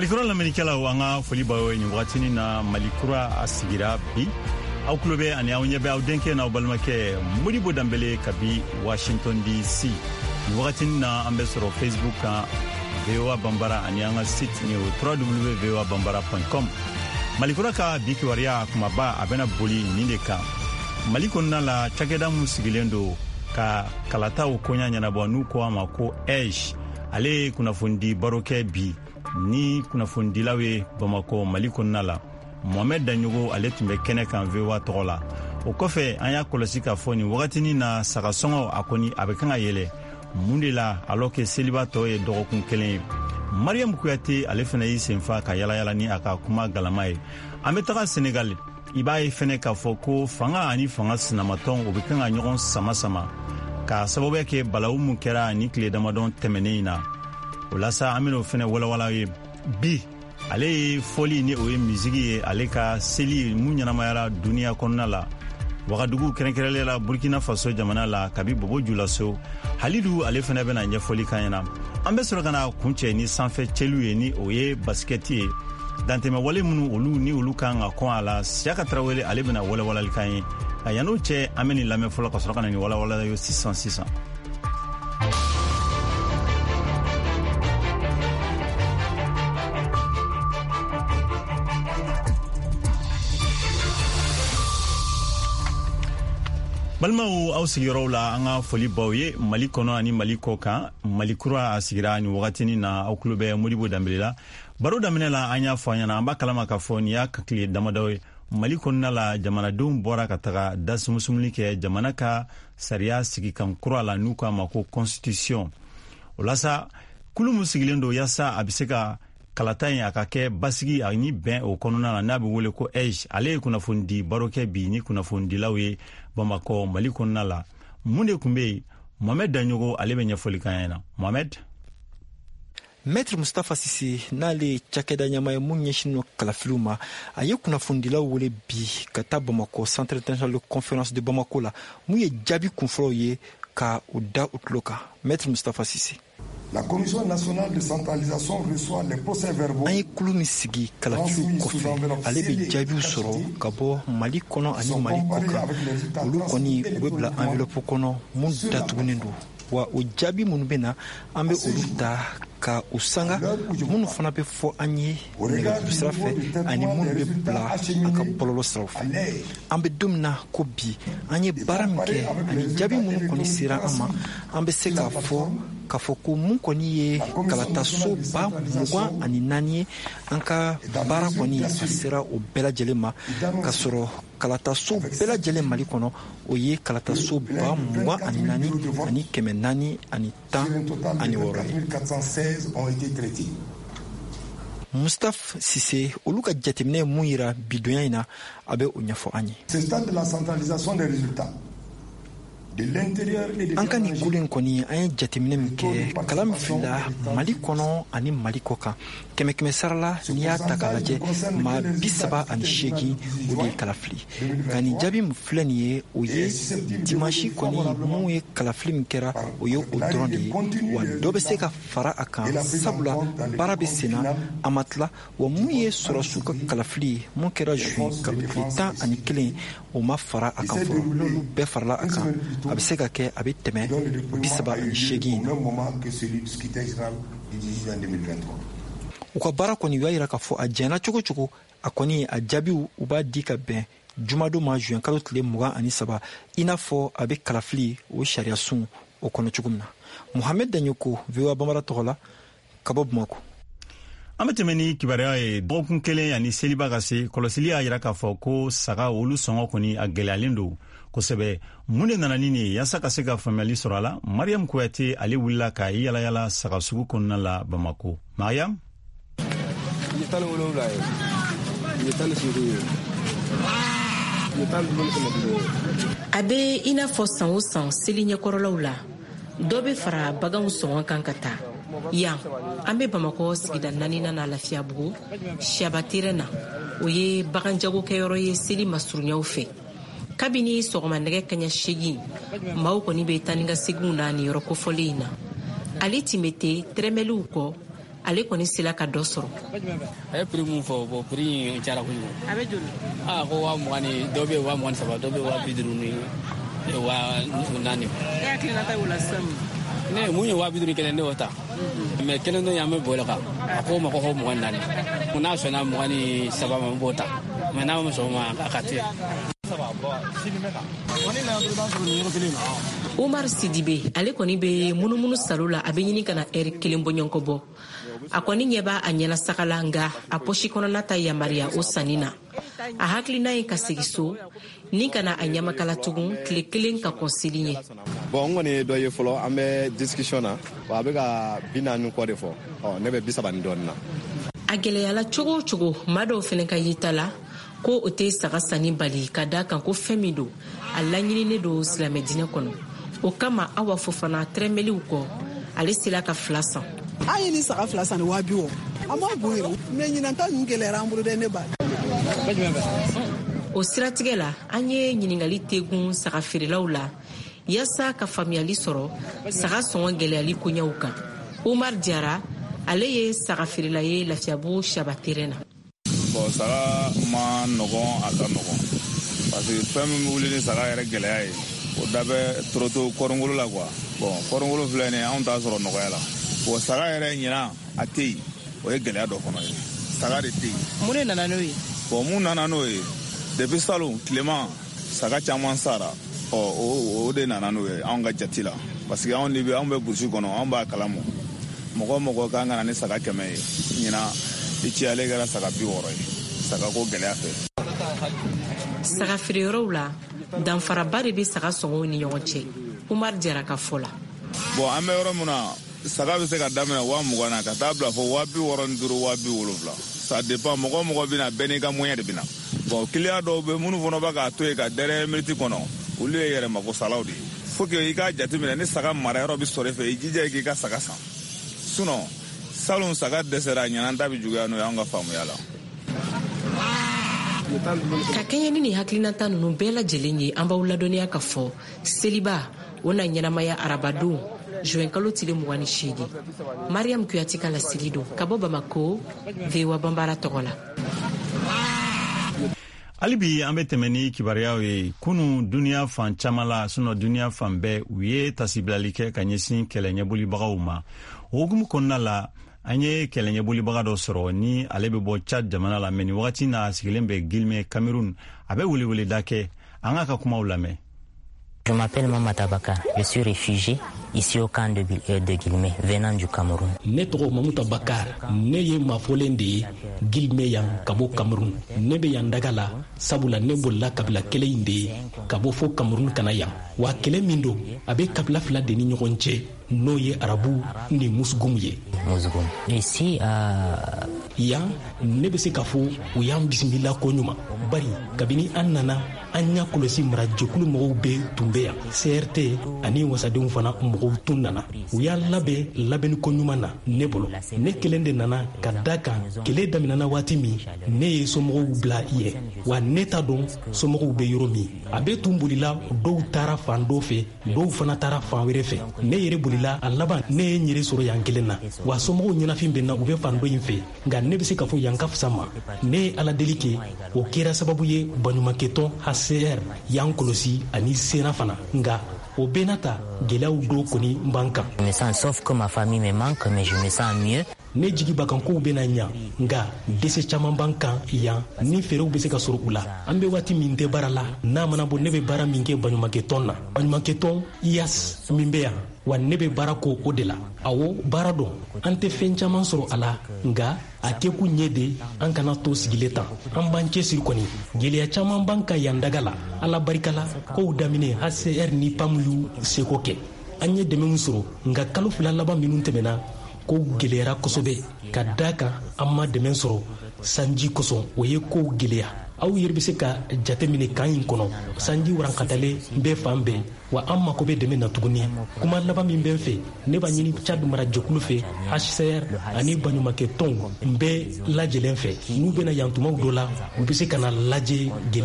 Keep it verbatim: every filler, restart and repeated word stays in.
Malikura l'Amerikala wanga foli bawo ni watini na Malikura asigira bi aw klobe ani aw nyebe aw denke na balmake Modibo Dambele kabi Washington D C ni watini na ambassador Facebook ka V O A Bambara ani anga site ni w w w point v o a bambara point com. Malikura ka biki waria kuma ba abena boli nindeka Maliko na la chakeda musigilendo ka kalata ukonya nyana bwanu kwa mako Esh ale kuna fundi baroke bi ni kuna fundi lawe Bamako Maliko nala Mohamed Danyogo ale tumbe kene kan V O A tola o kofe anya kolosika foni wakati na sakasongo akoni abekanga yele mundela aloke celibato e dogokun kelen Mariam Kouyaté ale fana yi senfa ka yala yala ni aka kuma galamaye ametaka Senegal ibaye fene ka foko fanga ani fanga sinamaton obekanga nyogon sama sama ka sababu ke balawu mun kera ni kle damadon temenina olasa amino fene wala wala ye bi ale foli ni oye muziki ale ka seli munyana mayara dunia konna la wagadugu kerenkerele la Burkina Faso jamana la kabi bobo julaso halidu ale fene bena nya foli kanyana ambe sorogana kunche ni sanfe chelu ye ni oye basketi danteme wale munu olu ni olu kanga ko ala siaka trawele ale bena wala wala likanye ayano che ameni lame fola ko sorogana ni wala wala yo six cents six cents. Balmau au sigiro la anga foli bawye Malikono ani Maliko kan Malikura asigira ni wakati na au klube Modibo Dambele baro damene la anya fanya na amba kalama ka foni ya kakli damadawe Maliko na la jamana dum bora kataga das musumli ke jamana ka saria sigi kan kura la nuka mako constitution olasa kulu musigilendo yasa abiseka kalata akake basigi ani ben o konona na nabi wole ko Esh ale kuna fundi baroke bi ni kuna fundi lawe Bamako Maliko nala munde kumbe Mohamed Danyogo ale benya folikana Mohamed Maître Mustafa Sisi nale chakeda nyama munyeshino kalafiluma aye kuna fundi la wole bi kata Bamako Centre International de Conférence de Bamako la muye jabi kunfroye ka uda utloka Maître Mustafa Sisi. La Commission nationale de centralisation reçoit les procès-verbaux. Ay kulumi sigi kalatu kofi alebe jabi soro kabo Mali kono ani Mali koka ulu koni webla enveloppe kono mun datugunendo wa o jabi mun bena ambe uluta ka usanga mun fana be fo anye nega bisrafe ani mun be bla aka bololo srafe ambe domna ko bi anye baramke ani jabi mun koni sira ama ambe seka fo kafoko mun koni ye kalata so ba mugwa ani nani anka bara koni asira o bela jelema kasoro kalata so bela jele Mali kono o ye kalata so ba mugwa ani nani ani keme nani ani ta ani wora ont été traités. Mustafa Sise oluka jatemne muira bidoya ina abe onyafo anyi. C'est stade de la centralisation des résultats. De l'intérieur et de anka ni kulen koni ay jatemne mke kalam fila Mali kono ani Mali koka keme keme sarla niya takalaje ma bisaba ani shegi udi kalafli kani jabi mflaniye oye dimashi koni muye kalafli mkera oyo odrondi wa dobe seka fara akan sabla barabe sena amatla wa muye sorasuka kalafli mukera ju kalafita ani kelen o ma fara akan fo lolu be farla akan abiseka ke abiteme bisaba ani shegi uka bara koni yaira ka fo ajena choko choko akoni ajabi uba dika ben jumado ma juin kalo tle muga ani saba ina fo abe kalafli o sharia sun o kono chugumna Mohamed Danyoko V O A Bambara tola kabob mako ametemeni kibaria e dokun kelen yani seliba gase kolosili ayira ka fo ko saga olu songo koni agelalindo kosebe munde nananini yasa kasega family sorala Mariam Kouyaté ali willa ka yala yala saga sugu konna la Bamako Mariam Yetale wolo la yetale suru yetale wolo la abe ina fo san o san selinya korolaw la dobe fara bagan son kankata ya ambe Bamako sigida nanina na lafiya bugu shabatire na oye bagan jago kayoro ye seli masurunyaw fe kabini sogoma nege kanya shegi maw koni be taninga segunda ni yoroko folina ali timete tremelu ko ale kɔni sela ka dɔ sɔrɔ. A ye prix mun fɔ bon prix in cayara kojugu. A bɛ joli? Ah ko waa mugan ni dɔ bɛ waa mugan ni saba dɔ bɛ waa bi duuru ni waa naani. E hakilina ta y'o la sisan. Ne mun ye waa bi duuru kelen ne y'o ta. mais kelen dɔ y'an bɛ bɔ o kan a ko ma ko hɔ mugan naani. n'a sɔnna mugan ni saba ma n b'o ta mais n'a ma sɔn o ma a ka to yen. Omar Sidibe ale kɔni bɛ munumunu salo la a bɛ ɲini kana ɛri kelen bɔ ɲɔgɔn bɔ a kɔni ɲɛ b'a a ɲɛna sagala nka a posi kɔnɔna ta yamaruya o sanni na a hakilina ye ka segin so ni kana a ɲamakala tugun tile kelen ka kɔn seli ye. Bon n kɔni ye dɔ ye fɔlɔ an bɛ discussion na a bɛ ka bi naani kɔ de fɔ ɔ ne bɛ bi saba ni dɔɔnin na. A gɛlɛyala cogo o cogo maa dɔw fana ka yita la ko o tɛ saga sanni bali ka da kan ko fɛn min don a laɲininen don silamɛ diinɛ kɔnɔ o kama Awa Fofana tɛrɛmɛliw kɔ ale sela ka fila san. An ye ni saga fila san ni waa bi wɔɔrɔ an m'a bon yɛrɛ mais ɲinanta ninnu gɛlɛyara an bolo dɛ ne ba. O siratigɛ la an ye ɲininkali tegun saga feerelaw la yaasa ka faamuyali sɔrɔ saga sɔngɔ gɛlɛyali koɲɛw kan. Omar Diarra ale ye saga feerela ye Lafiyabugu Saba terrain na. Bon saga ma nɔgɔn a ka nɔgɔn parce que fɛn min bɛ wuli ni saga yɛrɛ gɛlɛya ye o da bɛ toroto kɔrɔngolo la quoi. Bon kɔrɔngolo filɛ nin ye anw t'a sɔrɔ nɔgɔya la bon saga yɛrɛ ɲinan a tɛ yen o ye gɛlɛya dɔ kɔnɔ ye saga de tɛ yen. Mun de nana n'o ye? Bon mun nana n'o ye depuis salon tilema saga caman sara ɔ o o de nana n'o ye anw ka jate la parce que anw de bɛ anw bɛ burusi kɔnɔ anw b'a kalama mɔgɔ mɔgɔ kan ka na ni saga kɛmɛ ye ɲinan i ci ale kɛra saga bi wɔɔrɔ ye saga ko gɛlɛya fɛ. Saga feereyɔrɔw la danfaraba de bɛ saga sɔngɔw ni ɲɔgɔn cɛ Omar Diarra ka fɔ la. Bon an bɛ yɔrɔ min na saga bɛ se ka daminɛ waa mugan na ka taa bila fɔ waa bi wɔɔrɔ ni duuru waa bi wolonwula ça dépend mɔgɔ mɔgɔ bɛ na bɛɛ n'i ka moyen de bɛ na. Bon client dɔw bɛ minnu fana b'a k'a to yen ka dernière minute kɔnɔ olu ye yɛrɛ mako salaw de ye faut que i k'a jateminɛ ni saga marayɔrɔ bɛ sɔrɔ i fɛ i jija i k'i ka saga san sinon salon saga dɛsɛra ɲanan ta bɛ juguya n'o ye an ka faamuya la. Ka kɛɲɛ ni nin hakilinata ninnu bɛɛ lajɛlen ye an b'aw ladɔnniya ka fɔ seliba o na ɲɛnamaya arabadon juin kalo tile mugan ni seegin Mariam Kuyati ka lasigi don ka bɔ Bamako V O A Banbara tɔgɔ la. hali bi an bɛ tɛmɛ ni kibaruyaw ye kunu duniya fan caman la sinɔ duniya fan bɛɛ u ye tasibilali kɛ ka ɲɛsin kɛlɛ ɲɛbolibagaw ma o hukumu kɔnɔna la an ye kɛlɛ ɲɛbolibaga dɔ sɔrɔ ni ale bɛ bɔ Chad jamana la mɛ ni wagati n'a sigilen bɛ Guilmé Cameroun a bɛ weleweleda kɛ an ka ka kumaw lamɛn. Je m'appelle Mamata Bakar. Je suis réfugié ici au camp de, de Guilmé, venant du Cameroun. Ne tɔgɔ Mamata Bakar. Ne ye mafɔlen de ye Guilmé yan ka bɔ Cameroun. Ne bɛ yan daga la sabula ne bolila kabila kelen in de ye ka bɔ fɔ Cameroun kana yan. Wa kɛlɛ min don a bɛ kabila fila de ni ɲɔgɔn cɛ n'o ye arabu ni musugum ye. Musugum. Ici à yan ne bɛ se ka fɔ u y'an bisimila ko ɲuman bari kabini an nana an y'a kɔlɔsi mara jɛkulu mɔgɔw bɛ tun bɛ yan C R T ani wasadenw fana mɔgɔw tun nana u y'a labɛn labɛnni ko ɲuman na ne bolo ne kelen de nana ka da kan kɛlɛ daminɛna waati min ne ye somɔgɔw bila ye wa ne t'a dɔn somɔgɔw bɛ yɔrɔ min a bɛ tun bolila dɔw taara fan dɔ fɛ dɔw fana taara fan wɛrɛ fɛ ne yɛrɛ bolila a laban ne ye n yɛrɛ sɔrɔ yan kelen na wa somɔgɔw ɲɛnafin bɛ na u bɛ fan dɔ in fɛ nka ne bɛ se ka fɔ yan ka fisa ma ne ye ala deli kɛ o kɛra sababu ye baɲumankɛtɔn H C R y'an kɔlɔsi ani sena fana nka o bɛɛ n'a ta gɛlɛyaw dɔw kɔni b'an kan. Je me sens sauf que ma famille me manque mais je me sens mieux. Ne jigi ba kan kow bɛna ɲa nka dɛsɛ caman b'an kan yan ni fɛɛrɛw bɛ se ka sɔrɔ u la an bɛ waati min tɛ baara la n'a mana bɔ ne bɛ baara min kɛ baɲumankɛtɔn na baɲumankɛtɔn I A S min bɛ yan wa ne bɛ baara k'o o de la awɔ baara dɔn an tɛ fɛn caman sɔrɔ a la nka a kɛkun ɲɛ de an kana to sigilen tan an b'an cɛsiri kɔni gɛlɛya caman b'an kan yan daga la ala barika la kow daminɛ H C R ni P A M y'u seko kɛ an ye dɛmɛw sɔrɔ nka kalo fila laban minnu tɛmɛna kow gɛlɛyara kosɛbɛ ka da kan an ma dɛmɛ sɔrɔ sanji kosɔn o ye kow gɛlɛya aw yɛrɛ bɛ se ka jateminɛ kan in kɔnɔ sanji warankatalen bɛɛ fan bɛɛ wa an mako bɛ dɛmɛ na tuguni kuma laban min bɛ n fɛ ne b'a ɲini Chad mara jɛkulu fɛ H C R ani baɲumankɛ tɔnw n bɛɛ lajɛlen fɛ n'u bɛna yan tumaw dɔ la u bɛ se ka na lajɛ